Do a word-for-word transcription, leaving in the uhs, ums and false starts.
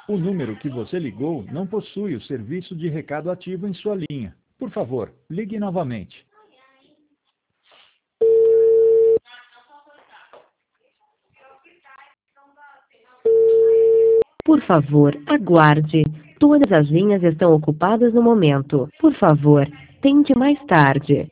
O número que você ligou não possui o serviço de recado ativo em sua linha. Por favor, ligue novamente. Por favor, aguarde. Todas as linhas estão ocupadas no momento. Por favor, tente mais tarde.